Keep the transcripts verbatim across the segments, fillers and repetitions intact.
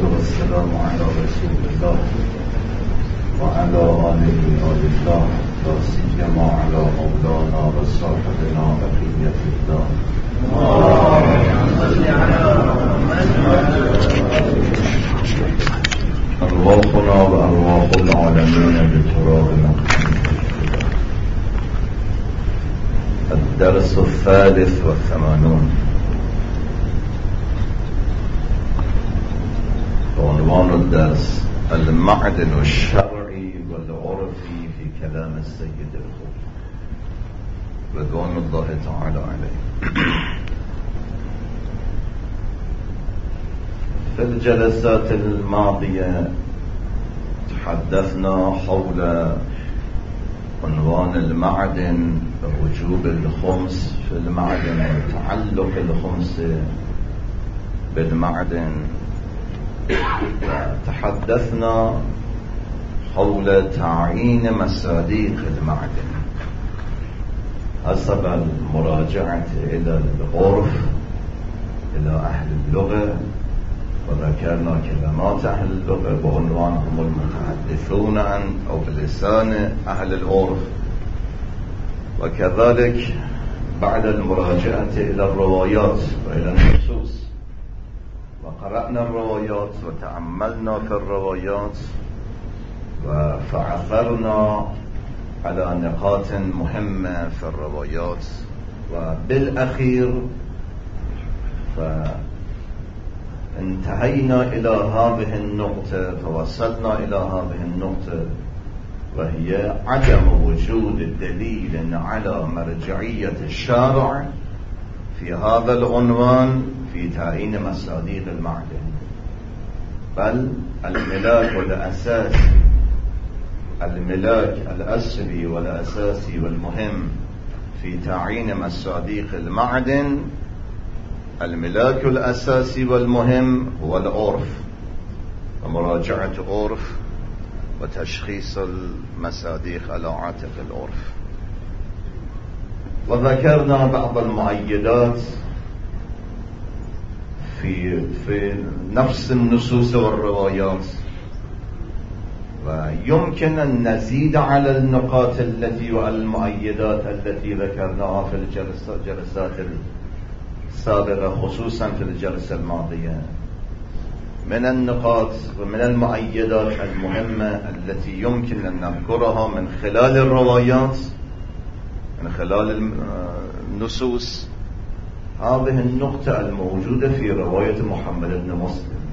والسلام على رسول الله وعلى آله آل الله لا سيما على مولانا وصاحبنا بقية الله. أرواحنا وأرواح العالمين بتراب الدرس الثالث والثمانون عنوان الدرس المعدن الشرعي والعرفي في كلام السيد الخوي رضوان الله تعالى عليه. في الجلسات الماضية تحدثنا حول عنوان المعدن ووجوب الخمس في المعدن وتعلق الخمس بالمعدن. تحدثنا حول تعيين مصادق المعدن حسب المراجعة إلى العرف إلى أهل اللغة، وذكرنا كلمات أهل اللغة بعنوان هم المتحدثون عن أو بلسان أهل العرف، وكذلك بعد المراجعة إلى الروايات وإلى النصوص، وقرأنا الروايات وتأملنا في الروايات وفعثرنا على نقاط مهمة في الروايات، وبالأخير فانتهينا إلى هذه النقطة فوصلنا إلى هذه النقطة، وهي عدم وجود دليل على مرجعية الشارع في هذا العنوان في تعيين مصادق المعدن، بل الملاك والأساسي الملاك الأصلي والأساسي والمهم في تعيين مصادق المعدن، الملاك الأساسي والمهم هو العرف ومراجعة عرف وتشخيص المصادق على عاتق العرف. وذكرنا بعض المؤيدات في في نفس النصوص والروايات، ويمكن أن نزيد على النقاط التي والمؤيدات التي ذكرناها في الجلسات السابقة، خصوصا في الجلسة الماضية، من النقاط ومن المؤيدات المهمة التي يمكن أن نذكرها من خلال الروايات من خلال النصوص. هذه النقطة الموجودة في رواية محمد بن مسلم.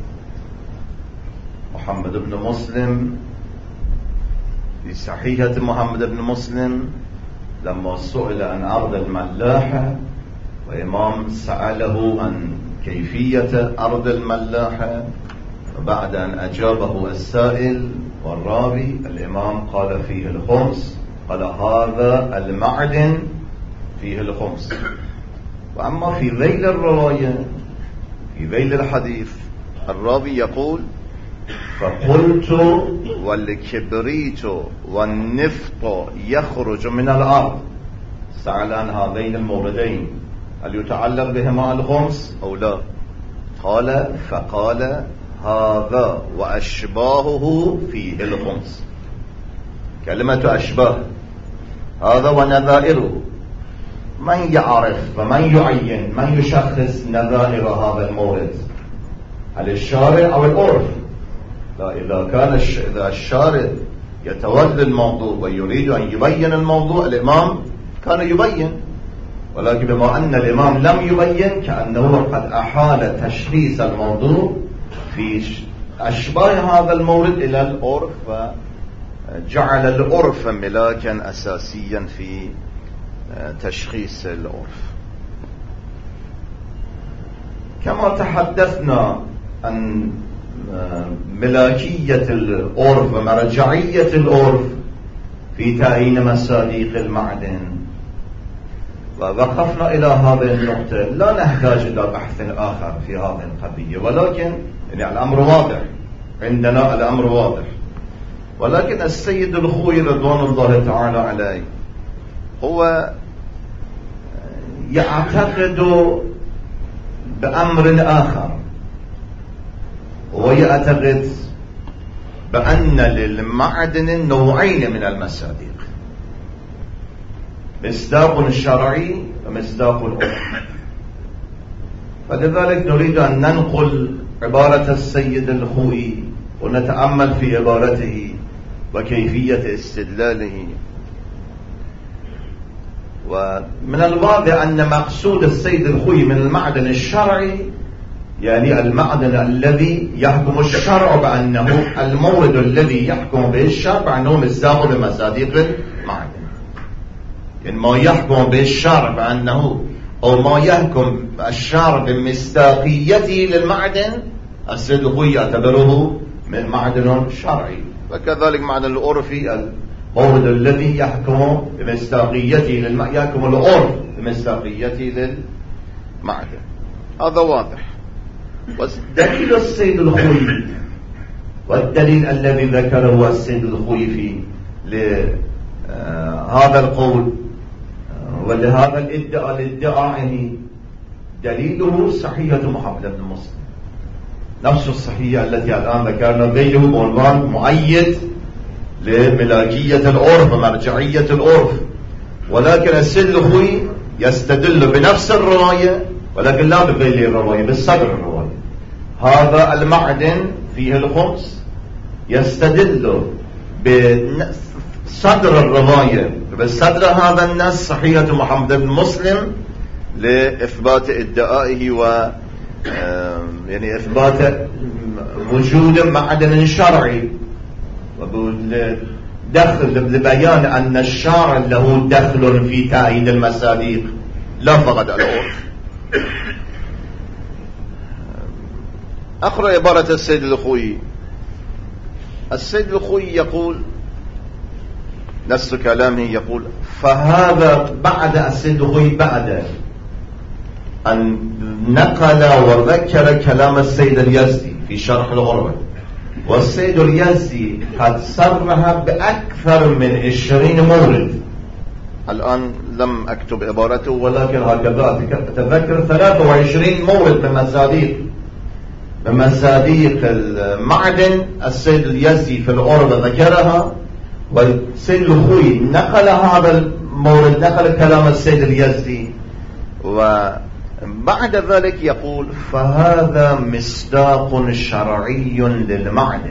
محمد بن مسلم في صحيحة محمد بن مسلم لما سئل عن أرض الملاحة، وإمام سأله عن كيفية أرض الملاحة، وبعد أن أجابه السائل والراوي الإمام قال فيه الخمس، قال هذا المعدن فيه الخمس. وأما في ذيل الرواية في ذيل الحديث الراوي يقول فقلت والكبريت والنفط يخرج من الأرض. سأل عن هذين الموردين هل يتعلق بهما الخمس أو لا؟ قال فقال هذا وأشباهه فيه الخمس. كلمة أشباه هذا ونذائره، من يعرف ومن يعين من يشخص نذائر هذا المورد؟ هل الشارع أو العرف؟ لا، إذا كان الش... إذا الشارع يتولى الموضوع ويريد أن يبين الموضوع الإمام كان يبين، ولكن بما أن الإمام لم يبين كأنه قد أحال تشخيص الموضوع في أشباه هذا المورد إلى العرف، وجعل العرف ملاكا أساسيا في تشخيص العرف. كما تحدثنا عن ملاكية العرف ومرجعية العرف في تعيين مصادق المعدن، ووقفنا إلى هذه النقطة، لا نحتاج إلى بحث آخر في هذه القضية، ولكن يعني الأمر واضح عندنا، الأمر واضح. ولكن السيد الخوي رضوان الله تعالى عليه هو يعتقد بأمر آخر، ويعتقد بأن للمعدن نوعين من المصادق، مصداق شرعي ومصداق عرفي. فلذلك نريد أن ننقل عبارة السيد الخوئي ونتأمل في عبارته وكيفية استدلاله. ومن الواضح أن مقصود السيد الخوئي من المعدن الشرعي يعني المعدن الذي يحكم الشرع بأنه المورد الذي يحكم به الشرع بأنه مصداق لمصادق المعدن، يعني ما يحكم به الشرع بأنه أو ما يحكم الشرع بمصداقيته للمعدن السيد الخوئي يعتبره من معدن شرعي. وكذلك معدن العرفي المورد الذي يحكم بمصداقيته للمعدن يحكم العرف بمصداقيته للمعدن. هذا واضح. ودليل السيد الخوئي والدليل الذي ذكره السيد الخوئي في لهذا القول ولهذا الادعاء الادعاء يعني دليله صحيحة محمد بن مسلم، نفس الصحيحة التي الآن ذكرنا غيره بعنوان مؤيد لملاكية العرف ومرجعية العرف. ولكن السيد الخوئي يستدل بنفس الرواية ولكن لا بغير الرواية، بالصدر الرواية. هذا المعدن فيه الخمس يستدل بصدر الرواية بصدر هذا النص صحيحة محمد بن مسلم لإثبات ادعائه و يعني إثبات وجود معدن شرعي دخل لبيان أن الشارع له دخل في تأييد المصادق لا فقط العرف. أقرأ عبارة السيد الخوئي. السيد الخوئي يقول نفس كلامه يقول فهذا بعد السيد الخوئي بعد أن نقل وذكر كلام السيد اليزدي في شرح الغربة، والسيد اليزدي قد صرح بأكثر من عشرين مورد. الآن لم أكتب عبارته ولكن هكذا أتذكر ثلاثة وعشرين مورد من مصادق من مصادق المعدن السيد اليزدي في الغربة ذكرها، والسيد الخوئي نقل هذا المورد نقل كلام السيد اليزدي. وبعد ذلك يقول فهذا مصداق شرعي للمعدن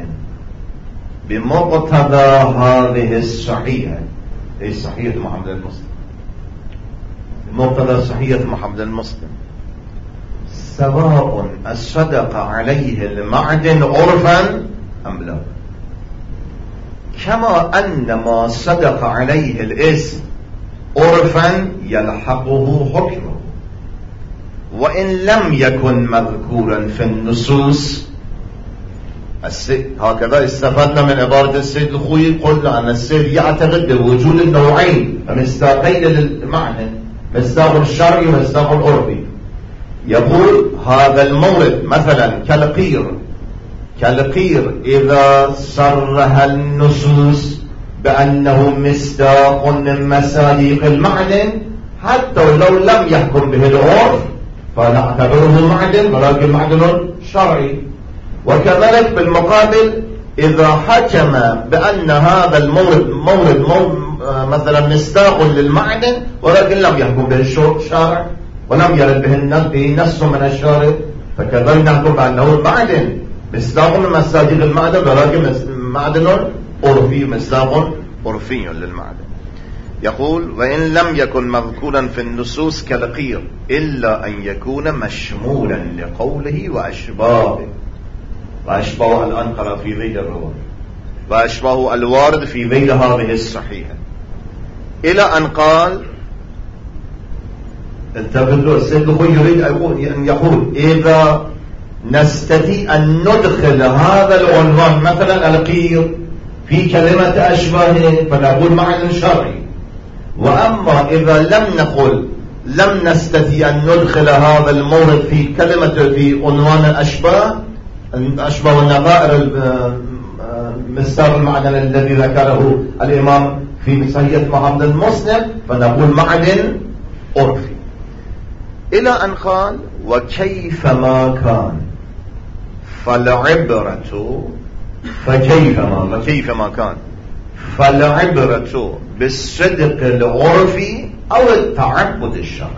بمقتضى هذه الصحيحة، هي صحيحة محمد المسلم، بمقتضى صحيحة محمد المسلم، سواء الصدق عليه المعدن عرفا أم لا، كما أن ما صدق عليه الاسم عرفا يلحقه حكمه وإن لم يكن مذكورا في النصوص. هكذا استفدنا من عبارة السيد الخوئي. قلنا أن السيد يعتقد بوجود النوعين مصداقين للمعنى، مصداق الشرعي ومصداق العرفي. يقول هذا المورد مثلا كالقير كالقير إذا صرح النصوص بأنه مصداق من مصادق المعدن حتى لو لم يحكم به العرف فنعتبره معدن ولكن معدن شرعي. وكذلك بالمقابل إذا حكم بأن هذا المورد مورد مثلا مصداق للمعدن ولكن لم يحكم به الشارع ولم يرد به نص من الشارع فكذلك نحكم بأنه معدن مصداق من مصادق المعدن ولكن معدن عرفي، مصداق عرفي للمعدن. يقول وإن لم يكن مذكورا في النصوص كالقير إلا أن يكون مشمولا لقوله وأشباهه، وأشباه الآن قرأ في ذيل الرواية وأشباه الوارد في ذيل هذه الصحيحة، إلى أن قال انتبهوا السيد الخوئي يريد أن يقول إذا نستطيع أن ندخل هذا العنوان مثلا القير في كلمة أشباهه فنقول معنى شرعي، وأما إذا لم نقل لم نستطيع أن ندخل هذا المورد في كلمة في عنوان الأشباه أشباه النظائر مصداق المعدن الذي ذكره الإمام في صحيح محمد المسلم فنقول معدن عرفي. إلى أن قال وكيفما كان فالعبرة فكيفما كيفما كان فالعبرة بالصدق العرفي أو التعبد الشرعي.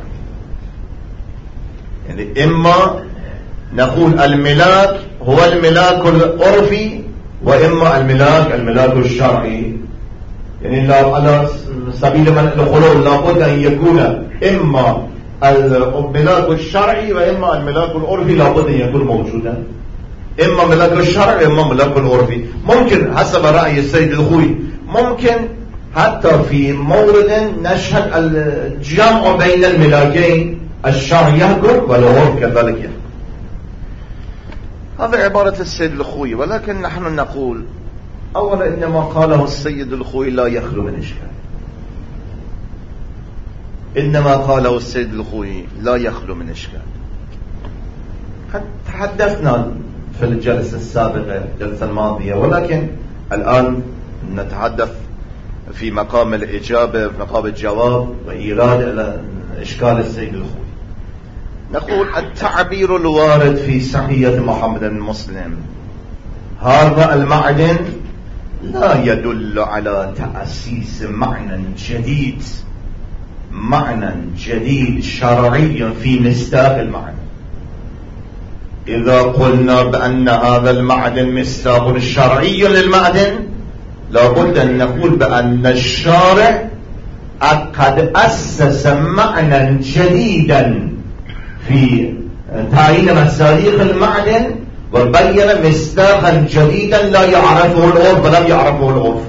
يعني إما نقول الملاك هو الملاك العرفي، وإما الملاك الملاك الشرعي. يعني لا على سبيل من الخلول لابد أن يكون إما الملاك الشرعي وإما الملاك العرفي، لابد أن يكون موجودا، إما ملاك الشرعي إما ملاك العرفي. ممكن حسب رأي السيد الخوي ممكن حتى في مورد نشهد الجمع بين الملاكين، الشرع يحكم والعرف كذلك يحكم. هذا عبارة السيد الخوي، ولكن نحن نقول أولا إنما قاله السيد الخوي لا يخلو من إشكال. إنما قاله السيد الخوي لا يخلو من إشكال. قد تحدثنا في الجلسة السابقة الجلسة الماضية، ولكن الآن نتحدث في مقام الإجابة، في مقام الجواب وإيراد إلى إشكال السيد الخوي. نقول التعبير الوارد في صحيح محمد المسلم هذا المعدن لا يدل على تأسيس معنى جديد، معنى جديد شرعي في مصداق المعنى. إذا قلنا بأن هذا المعدن مصداق شرعي للمعدن، لابد أن نقول بأن الشارع قد أسس معنى جديدا في تعيين مصادق المعدن، وبين مصداقا جديدا لا يعرفه العرف ولم يعرفه العرف.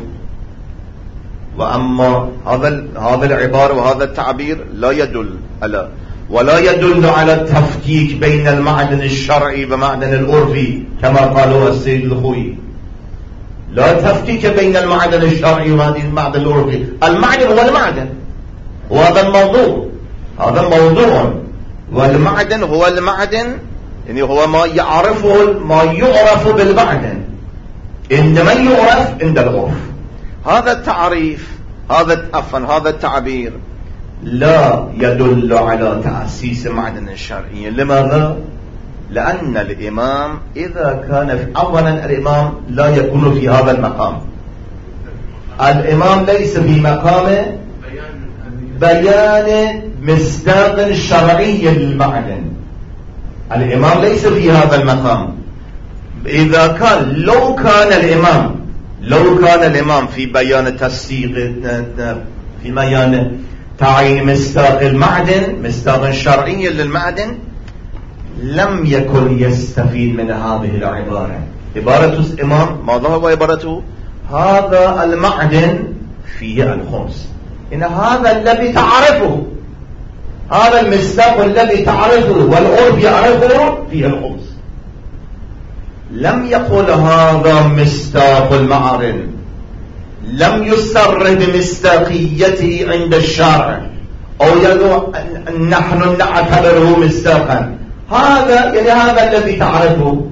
وأما هذا هذا العبارة وهذا التعبير لا يدل على ولا يدل على التفكيك بين المعدن الشرعي ومعدن العرفي كما قالوا السيد الخوي. لا تفكيك بين المعدن الشرعي والمعدن العرفي، المعدن هو المعدن، وهذا الموضوع هذا موضوع، والمعدن هو المعدن، يعني هو ما يعرفه ما يعرف بالمعدن عندما يعرف عند العرف. هذا التعريف هذا عفوا هذا التعبير لا يدل على تأسيس معدن الشرعي. لماذا؟ لأن الإمام إذا كان في أولا الإمام لا يكون في هذا المقام. الإمام ليس في مقام بيان مصداق شرعي للمعدن، الإمام ليس في هذا المقام. إذا كان لو كان الإمام لو كان الإمام في بيان تصديق في بيان تعيين مصداق المعدن مصداق شرعي للمعدن، لم يكن يستفيد من هذه العبارة. عبارة الإمام ماذا هو عبارته؟ هذا المعدن فيه الخمس، إن هذا الذي تعرفه، هذا المصداق الذي تعرفه والعرف يعرفه فيه الخمس. لم يقل هذا مصداق المعدن، لم يسر بمصداقيته عند الشارع أو يقول نحن نعتبره مصداقا. هذا يعني هذا الذي تعرفه.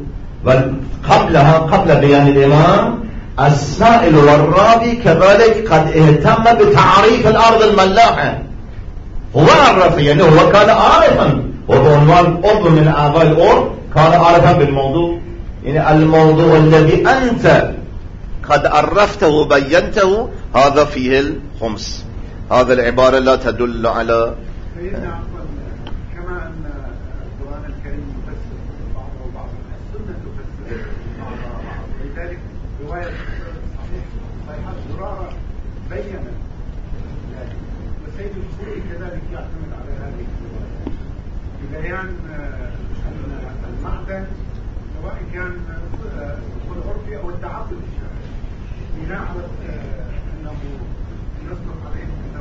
قبلها قبل بيان الإمام السائل والراوي كذلك قد اهتم بتعريف الأرض الملاحة، هو عرف، يعني هو كان عارفا، وبعنوان عضو من أعضاء العرف كان عارفا بالموضوع. يعني الموضوع الذي أنت قد عرفته وبينته هذا فيه الخمس. هذا العبارة لا تدل على سيدنا كما أن القرآن الكريم يفسر بعضه بعضا، السنة تفسر بعضها بعضا. لذلك رواية صحيح صحيحة زرارة بيّنت ذلك، والسيد الخوي كذلك يعتمد على هذه الرواية ببيان أن المعدن سواء كان العرفي أو التعبد الشرعي بناء على أنه يصدق عليه أنه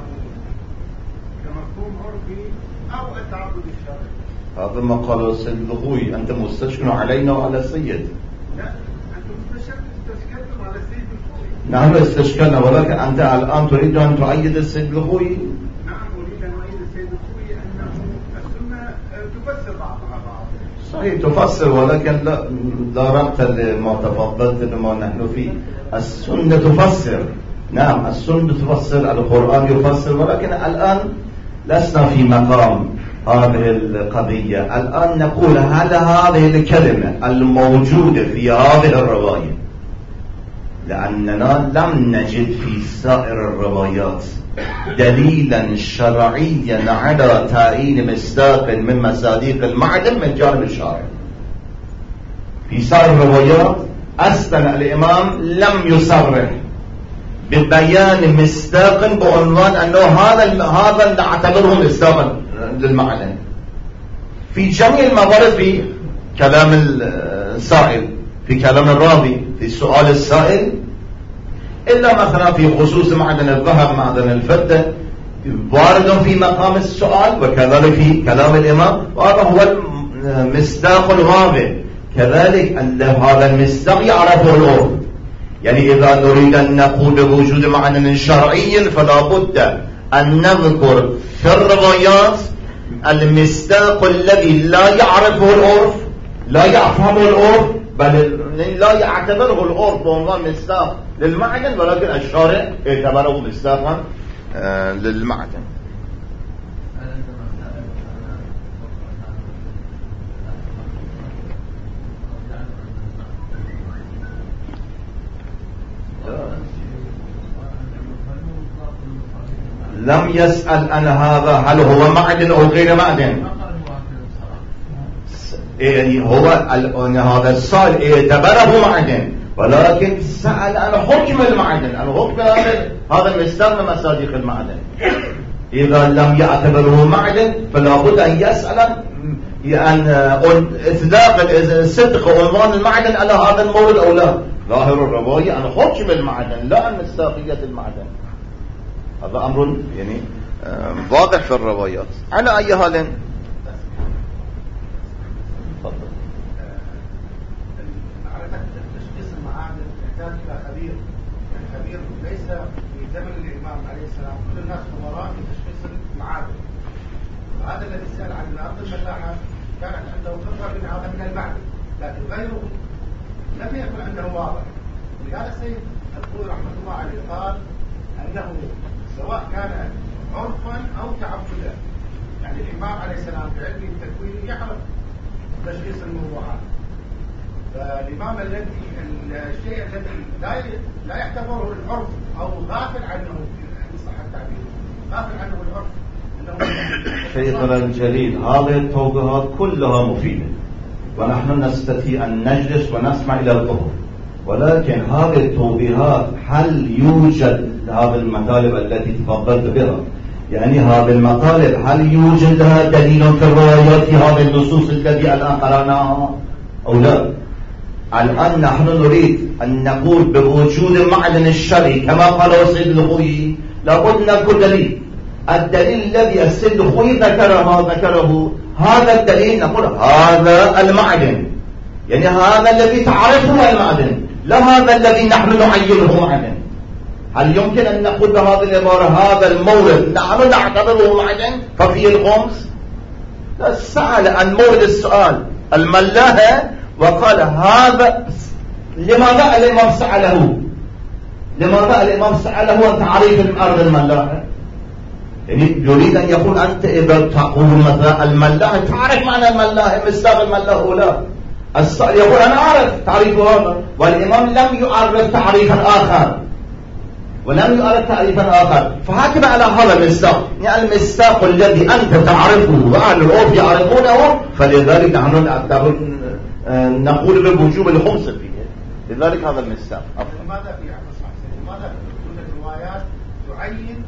كمفهوم عرفي أو التعبد الشرعي. هذا ما قاله السيد الخوي. أنت مستشكل علينا وعلى السيد. لا، أنتم استشكلتم على السيد الخوي. نحن استشكلنا، ولكن أنت الآن تريد أن تؤيد السيد الخوي. نعم، أريد أن أؤيد السيد الخوي أنه السنة تفسر بعضها بعض. صحيح تفسر، ولكن لا لا ربط لما تفضلت بما نحن فيه. السنة تفسر، نعم السنة تفسر، القرآن يفسر، ولكن الآن لسنا في مقام هذه القضية. الآن نقول هل هذه الكلمة الموجودة في هذه الرواية، لأننا لم نجد في سائر الروايات دليلا شرعيا على تعيين مصداق من مصادق المعدن من جانب الشارع. في سائر الروايات أصلا الإمام لم يصرح ببيان مصداق بعنوان أنه هذا هذا نعتبره مصداقا للمعدن. في جميع الموارد، في كلام السائل، في كلام الراوي، في سؤال السائل، إلا مثلا في خصوص معدن الذهب، معدن الفضة، وارد في مقام السؤال، وكذلك في كلام الإمام، وهذا هو المصداق الواضح. كذلك أن هذا المصداق يعرفه العرف. يعني إذا نريد أن نقول بوجود معدن شرعي فلا بد أن نذكر في الروايات المصداق الذي لا يعرفه العرف، لا يفهمه العرف، بل لا يعتبره العرف بعنوان مصداق للمعدن، ولكن الشارع اعتبره مصداقا آه للمعدن. لم يسأل أن هذا هل هو معدن أو غير معدن. يعني هو هذا السائل اعتبره معدن، ولكن سأل عن حكم المعدن، عن حكم هذا المصداق من مصادق المعدن. إذا لم يعتبره معدن فلا بد أن يسأل عن إطلاق صدق عنوان المعدن على هذا المورد أو لا. ظاهر الرواية عن حكم المعدن لا عن مصداقية المعدن. هذا أمر يعني واضح في الروايات. على أي حال تفضل. معرفة تشخيص المعادن تحتاج إلى خبير، يعني خبير ليس في زمن الإمام عليه السلام كل الناس خبراء في تشخيص المعادن. وهذا الذي سأل عن أرض الملاحة كانت عنده خبرة من هذا من المعدن، لكن غيره لم يكن عنده واضح. ولهذا السيد الخوي رحمة الله عليه قال أنه سواء كان عرفا أو تعبدا، يعني الإمام عليه السلام بعلم التكوين يعرف تشخيص الموضوعات. فالإمام الذي الشيء الذي لا لا يعتبره العرف أو غافل عنه إن صح التعبير، غافل عنه العرف أنه شيخنا الجليل، هذه التوضيحات كلها مفيدة ونحن نستطيع أن نجلس ونسمع إلى الظهر، ولكن هذه التوضيحات هل يوجد هذه المطالب التي تفضلت بها؟ يعني هذه المطالب هل يوجد لها دليل في الروايات في هذه النصوص التي الآن قرأناها أو لا؟ الآن نحن نريد أن نقول بوجود المعدن الشرعي كما قال السيد الخوي، لابد نذكر دليل. الدليل الذي السيد الخوي ذكره ذكره هذا الدليل نقول هذا المعدن، يعني هذا الذي تعرفه المعدن، لا هذا الذي نحن نعينه معدن. هل يمكن أن نقول بهذه العبارة هذا المورد نحن نعتبره معدن ففيه الخمس؟ لا، سأل عن مورد السؤال الملاحة وقال هذا. لماذا الإمام سأله؟ لماذا الإمام سأله عن تعريف الأرض الملاحة؟ يعني يريد أن يقول أنت إذا تقول مثلا الملاحة تعرف معنى الملاحة مصداق الملاحة ولا؟ السائل يقول أنا أعرف تعريف هذا، والإمام لم يعرف تعريفا آخر ولم يعرف تعريفا آخر. فهكذا على هذا المصداق، يعني المصداق الذي أنت تعرفه وأهل العرف يعرفونه، فلذلك نحن نقول بوجوب الخمس فيه. لذلك هذا المصداق. لماذا في لماذا كل الروايات تعين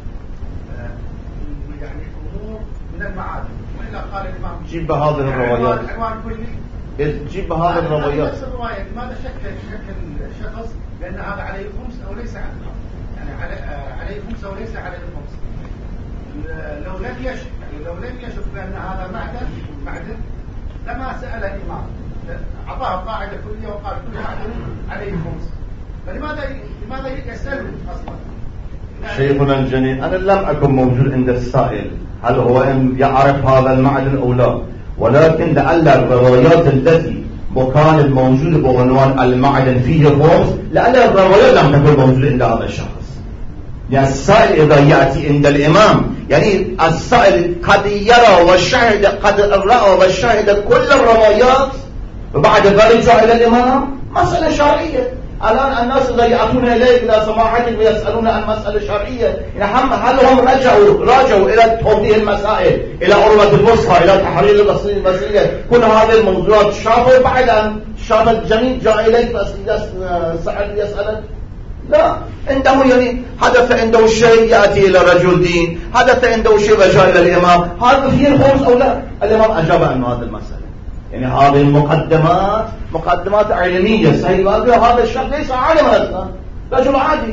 يعني أمور من المعادن؟ وإلا قال الإمام جيب هذه الروايات، عنوان كلي، جيب هذه الروايات. نفس الرواية لماذا شكل شكل شخص لأن هذا عليه خمس أو ليس عليه، يعني عليه خمس أو ليس عليه خمس. لو لم يشك يعني لو لم يشك بأن هذا معدن معدن لما سأل الإمام، أعطاه قاعدة كلية وقال كل معدن عليه خمس. فلماذا لماذا يسأله أصلا؟ شيخنا الجليل، أنا لم أكن موجود عند السائل هل هو يعرف هذا المعدن أو لا، ولكن لعل الروايات التي وكان الموجود بعنوان المعدن فيه خمس، لعل الروايات لم تكن موجودة عند هذا الشخص. يعني السائل إذا يأتي عند الإمام، يعني السائل قد يرى والشاهد قد رأى والشاهد كل الروايات، وبعد ذلك جاء إلى الإمام مسألة شرعية. الآن الناس إذا يأتون إليك إلى سماحتك ويسألون عن مسألة شرعية، يعني هل هم رجعوا راجعوا إلى توضيح المسائل، إلى عروة الوثقى، إلى تحرير البصرية، كل هذه الموضوعات شافوا بعد أن شاف الجميع جاء إليك سأل يسألك؟ لا، عنده يعني حدث عنده شيء يأتي إلى رجل دين، حدث عنده شيء وجاء إلى الإمام، هذا فيه الخمس أو لا؟ الإمام أجاب عن هذه المسألة. يعني هذه المقدمات مقدمات علمية سيدنا، هذا الشخص ليس عالما أصلا، رجل عادي.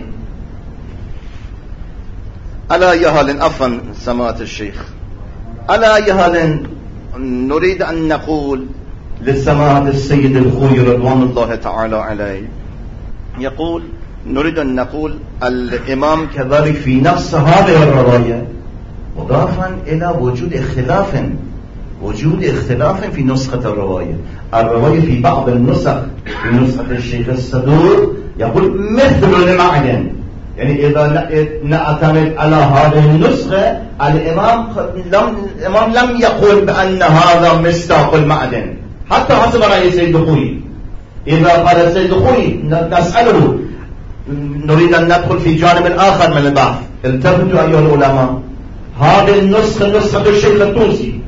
ألا يهل عفوا سماحة الشيخ، ألا يهل نريد أن نقول لسماحة السيد الخوي رضوان الله تعالى عليه، يقول نريد أن نقول الإمام كذلك في نفس هذه الرواية مضافا إلى وجود اختلاف وجود اختلاف في نسخة الرواية. الرواية في بعض النسخ، في نسخة الشيخ الصدوق يقول مثل المعدن، يعني إذا نعتمد على هذه النسخة الإمام لم الإمام لم يقول بأن هذا مصداق المعدن، حتى حسب رأي السيد الخوي. إذا قال السيد الخوي نسأله، نريد أن ندخل في جانب آخر من البحث. التفتوا أيها العلماء، هذه النسخة نسخة الشيخ الطوسي،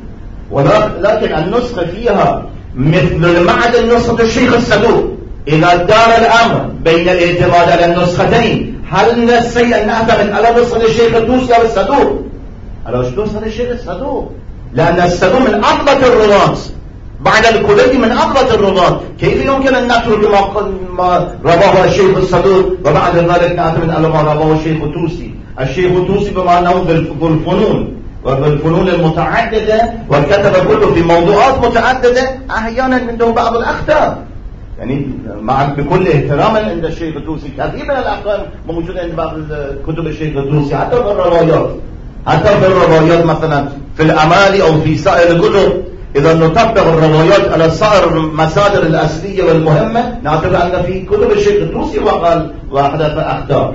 ولكن النسخة فيها مثل المعدن نسخة الشيخ الصدوق. إذا دار الأمر بين الاعتماد على النسختين، هل نستطيع أن نعتمد على نسخة الشيخ الطوسي أو الصدوق؟ على نسخة الشيخ الصدوق، لأن الصدوق من أضبط الرواة بعد الكلية، من أضبط الرواة. كيف يمكن أن نترك ما رواه الشيخ الصدوق وبعد ذلك نعتمد على ما رواه الشيخ الطوسي؟ الشيخ الطوسي بما أنه بالفنون وبالفنون المتعددة وكتب كله في موضوعات متعددة، أحيانا عنده بعض الأخطاء، يعني مع بكل احترام عند الشيخ الطوسي كثير من الأخطاء موجودة عند بعض كتب الشيخ الطوسي، حتى في الروايات، حتى في الروايات مثلا في الأمالي أو في سائر الكتب. إذا نطبق الروايات على سائر المصادر الأصلية والمهمة نعتبر أن في كتب الشيخ الطوسي وقال وحدث أخطاء،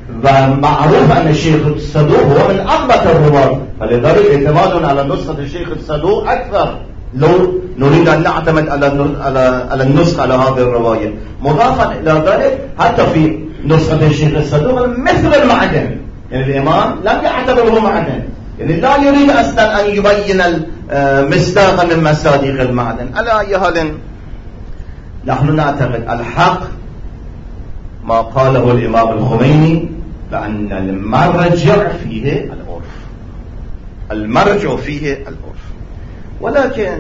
ومعروف أن الشيخ الصدوق هو من أضبط الرواة، فلذلك اعتماد على نسخة الشيخ الصدوق أكثر لو نريد أن نعتمد على على على النسخة على هذه الرواية. مضافا إلى ذلك حتى في نسخة الشيخ الصدوق مثل المعدن، يعني الإمام لم يعتبره معدن، يعني لا يريد أصلا أن يبين مصداقا من مصادق المعدن. على أي حال نحن نعتقد الحق ما قاله الإمام الخميني، لأن المرجع فيه العرف، المرجع فيه العرف. ولكن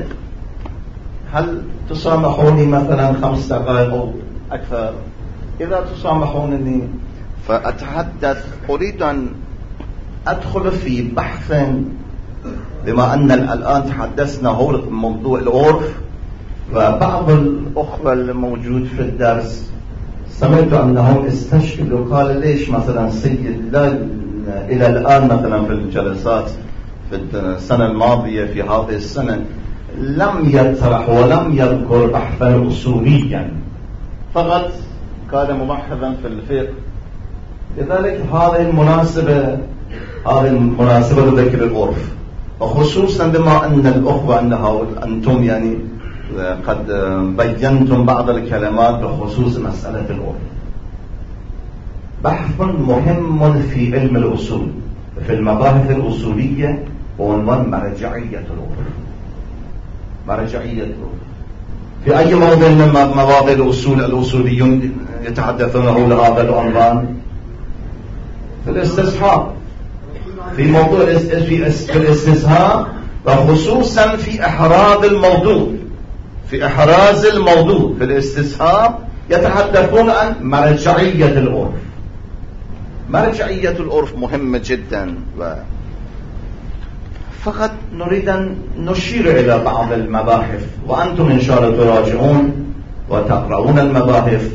هل تسامحوني مثلا خمس دقائق أو أكثر؟ إذا تسامحونني فأتحدث، أريد أن أدخل في بحث، بما أن الآن تحدثنا حول موضوع العرف، وبعض الأخوة الموجود في الدرس سمعت أنهم استشكلوا، قال ليش مثلا سيد لا إلى الآن مثلا في الجلسات في السنة الماضية في هذه السنة لم يطرح ولم يذكر بحثا أصوليا، فقط كان مبحثا في الفقه. لذلك هذه المناسبة هذه المناسبة لذكر العرف، وخصوصا بما أن الأخوة أنها أنتم يعني قد بينتم بعض الكلمات بخصوص مسألة العرف. بحث مهم في علم الأصول، في المباحث الأصولية، بعنوان مرجعية العرف. مرجعية العرف في أي موضع من مواضع الأصول الأصوليون يتحدثون حول هذا العنوان؟ في الاستصحاب، في موضوع في الاستصحاب، وخصوصا في إحراز الموضوع، في إحراز الموضوع في الاستصحاب يتحدثون عن مرجعية العرف. مرجعية العرف مهمة جدا، فقط نريد أن نشير إلى بعض المباحث، وأنتم إن شاء الله تراجعون وتقرؤون المباحث،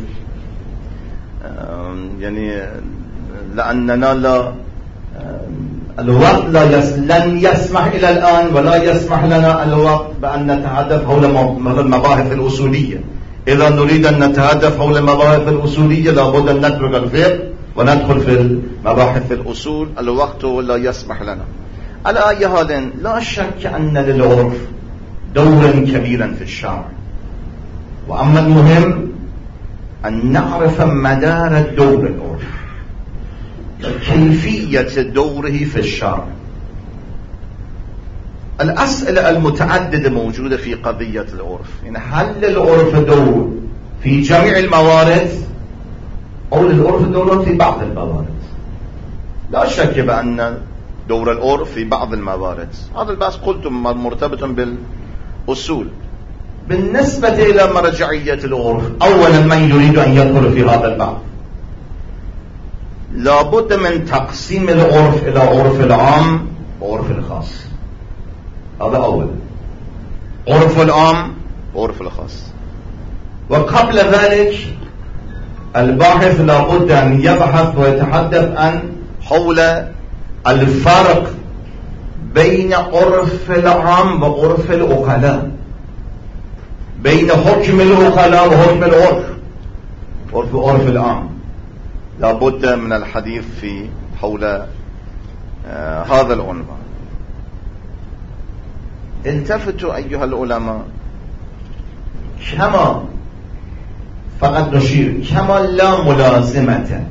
يعني لأننا لا الوقت لا يس لن يسمح إلى الآن ولا يسمح لنا الوقت بأن نتحدث حول المباحث الأصولية. إذا نريد أن نتحدث حول المباحث الأصولية لابد أن نترك الفقه وندخل في مباحث الأصول، الوقت لا يسمح لنا. على أي حال لا شك أن للعرف دورا كبيرا في الشرع، وأما المهم أن نعرف مدار الدور العرف، كيفية دوره في الشرع. الأسئلة المتعددة موجودة في قضية العرف، يعني هل للعرف دور في جميع الموارد أو للعرف دور في بعض الموارد؟ لا شك بأن دور العرف في بعض الموارد، هذا البحث قلت مرتبط بالأصول. بالنسبة إلى مرجعية العرف، أولا من يريد أن يدخل في هذا البحث لابد من تقسيم العرف إلى عرف العام وعرف الخاص. هذا أولا، عرف العام وعرف الخاص. وقبل ذلك الباحث لابد أن يبحث ويتحدث عن حول الفرق بين عرف العام وعرف العقلاء، بين حكم العقلاء وحكم العرف، عرف عرف العام. لابد من الحديث في حول آه هذا العنوان. التفتوا أيها العلماء، كما فقط نشير كما لا ملازمة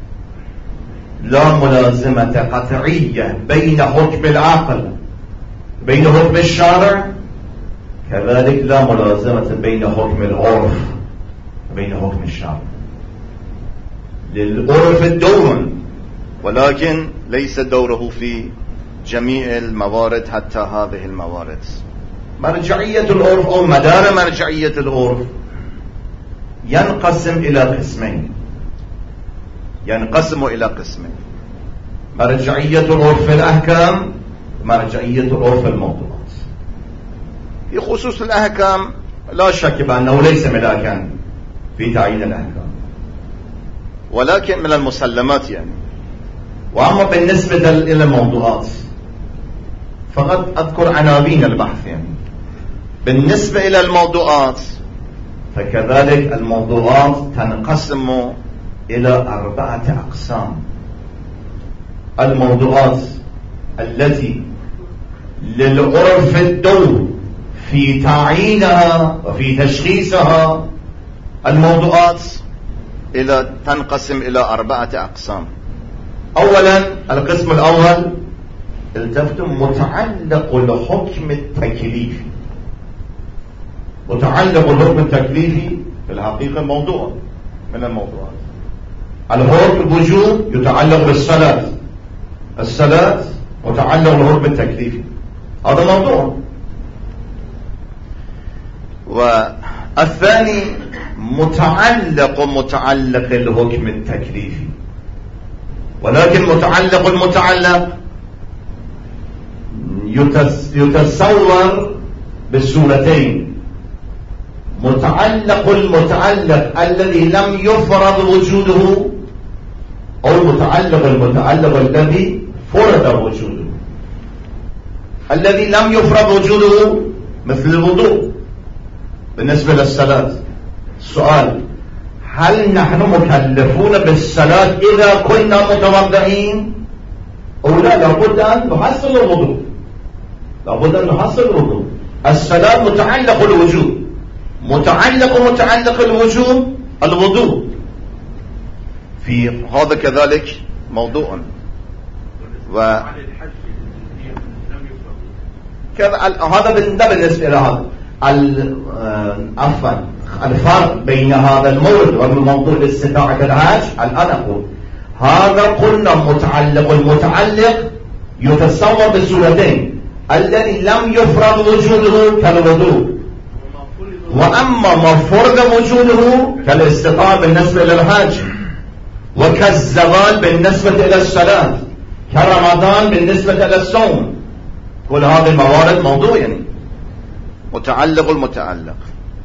لا ملازمة قطعية بين حكم العقل بين حكم الشارع، كذلك لا ملازمة بين حكم العرف بين حكم الشارع. للعرف الدور، ولكن ليس دوره في جميع الموارد حتى هذه الموارد. مرجعية العرف أو مدار مرجعية العرف ينقسم إلى قسمين ينقسم إلى قسمين مرجعية العرف في الأحكام، مرجعية العرف في الموضوعات. في خصوص الأحكام لا شك بأنه ليس ملاكا في تعيين الأحكام، ولكن من المسلمات يعني. وأما بالنسبة إلى الموضوعات فقط أذكر عناوين البحث يعني. بالنسبة إلى الموضوعات فكذلك الموضوعات تنقسم إلى أربعة أقسام. الموضوعات التي للعرف الدور في تعيينها وفي تشخيصها، الموضوعات إلى تنقسم إلى أربعة أقسام. أولا القسم الأول التفتوا متعلق الحكم التكليفي. متعلق الحكم التكليفي في الحقيقة موضوع من الموضوعات. الحكم الوجوب يتعلق بالصلاة، الصلاة متعلق بالحكم التكليفي، هذا موضوع. والثاني متعلق متعلق الحكم التكليفي، ولكن متعلق المتعلق يتصور بالصورتين: متعلق المتعلق الذي لم يفرض وجوده، أو متعلق المتعلق الذي فرض وجوده. الذي لم يفرض وجوده مثل الوضوء بالنسبة للصلاة. السؤال: هل نحن مكلفون بالصلاة إذا كنا متوضئين أو لا؟ لابد أن نحصل الوضوء، لابد أن نحصل الوضوء. الصلاة متعلق الوجوب، متعلق متعلق الوجوب الوضوء. في هذا كذلك موضوع. و كذا هذا بالنسبة إلى هذا عفوا الفرق بين هذا المورد وموضوع الاستطاعة الحج. الآن أقول هذا قلنا متعلق المتعلق يتصور بصورتين: الذي لم يفرض وجوده كالوضوء، وأما ما فرض وجوده كالاستطاعة بالنسبة إلى الحج، وكالزوال بالنسبة إلى الصلاة، كرمضان بالنسبة إلى الصوم. كل هذه الموارد موضوع يعني متعلق المتعلق.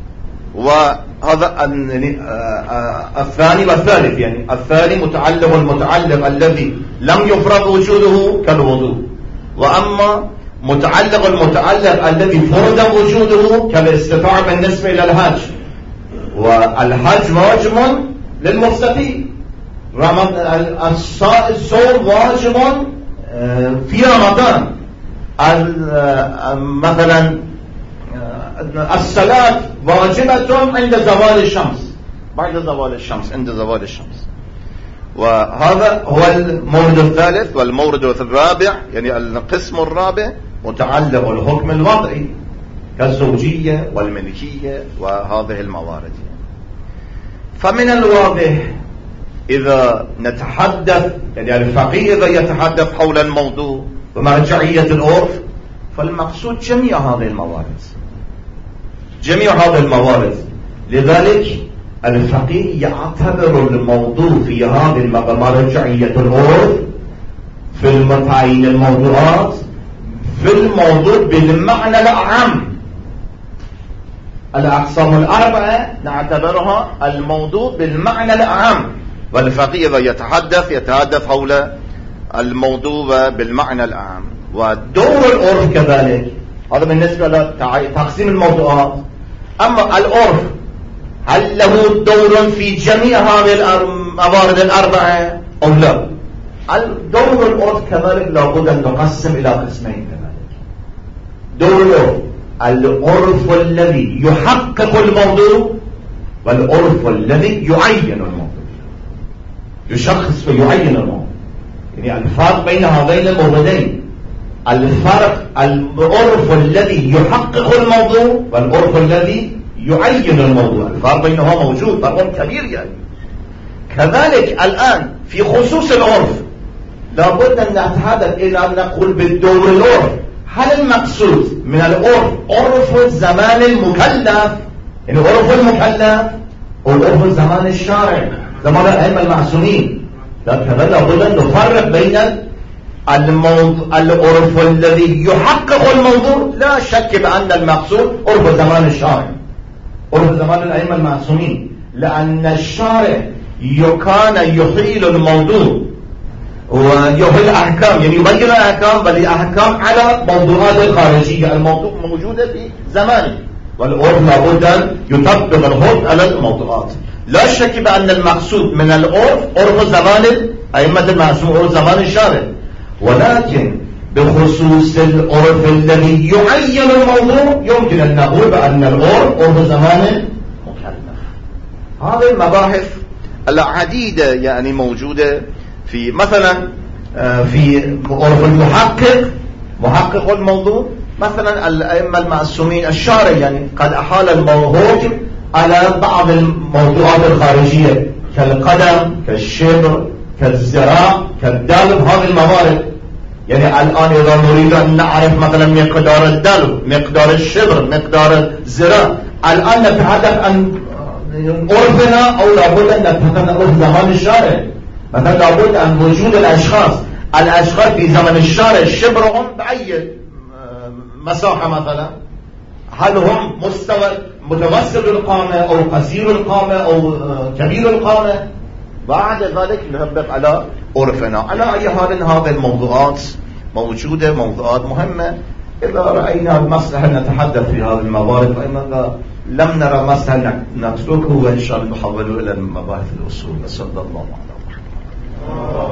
وهذا الثاني والثالث يعني الثاني متعلق المتعلق الذي لم يفرض وجوده كالوضوء، وأما متعلق المتعلق الذي فرض وجوده كالاستطاعة بالنسبة إلى الحج. والحج واجب للمستطيع، الصوم واجب في رمضان، مثلا الصلاة واجبة عند زوال الشمس، بعد زوال الشمس، عند زوال الشمس. وهذا هو المورد الثالث. والمورد الرابع يعني القسم الرابع متعلق بالحكم الوضعي كالزوجية والملكية وهذه الموارد. فمن الواضح إذا نتحدث يعني الفقيه إذا يتحدث حول الموضوع ومرجعية العرف، فالمقصود جميع هذه الموارد، جميع هذه الموارد. لذلك الفقيه يعتبر الموضوع في هذه مرجعية العرف في المتعين الموضوعات في الموضوع بالمعنى الأعم. الأقسام الأربعة نعتبرها الموضوع بالمعنى الأعم، والفقيه إذا يتحدث يتحدث حول الموضوع بالمعنى الأعم. ودور العرف كذلك، هذا بالنسبة لتقسيم الموضوعات. أما العرف هل له دور في جميع هذه الموارد الأربعة أو لا؟ دور العرف كذلك لابد أن نقسم إلى قسمين كذلك. دور العرف العرف الذي يحقق الموضوع، والعرف الذي يعين الموضوع، يشخص ويعين الموضوع. يعني الفرق بين هذين الموردين، الفرق العرف الذي يحقق الموضوع والعرف الذي يعين الموضوع، الفرق بينهما موجود، فرق كبير يعني. كذلك الآن في خصوص العرف لابد أن نتحدث إلى أن نقول بالدور العرف. هل المقصود من العرف عرف الزمان المكلف، يعني عرف المكلف، أو عرف الزمان الشارع زمان الأئمة المعصومين؟ كذا لابد أن نفرق بين العرف الذي يحقق الموضوع. لا شك بأن المقصود عرف زمان الشارع، عرف زمان الأئمة المعصومين، لأن الشارع كان يحيل الموضوع ويحيل الأحكام، يعني يبين الأحكام بل الأحكام على موضوعات الخارجية الموضوع موجودة في زمانه، والعرف لابد أن يطبق الحكم على الموضوعات. لا شك بأن المقصود من العرف عرف زمان الأئمة المعصومين، عرف زمان الشارع، ولكن بخصوص العرف الذي يعين الموضوع يمكن أن نقول بأن العرف عرف زمان المكلف. هذه المباحث العديدة يعني موجودة في مثلا في عرف المحقق، محقق الموضوع، مثلا الأئمة المعصومين الشارع يعني قد أحال الحكم على بعض الموضوعات الخارجية كالقدم، كالشبر، كالزراع، كالدلو، هذه الموارد. يعني الآن إذا نريد أن نعرف مثلا مقدار الدلو، مقدار الشبر، مقدار الزراع، الآن نتحدث عن عرفنا أو لابد أن نتحدث عن عرف زمان الشارع. مثلا لابد عن وجود الأشخاص، الأشخاص في زمن الشارع شبرهم بأي مساحة مثلا، هل هم مستوى متوسط القامة أو قصير القامة أو كبير القامة؟ بعد ذلك نطبق على عرفنا. على أي حال هذه الموضوعات موجودة، موضوعات مهمة. إذا رأينا المصلحة نتحدث في هذه الموارد، فإننا لم نرى مصلحة نتركه، وإن شاء الله نحول إلى المباحث الأصول. صلى الله عليه وسلم.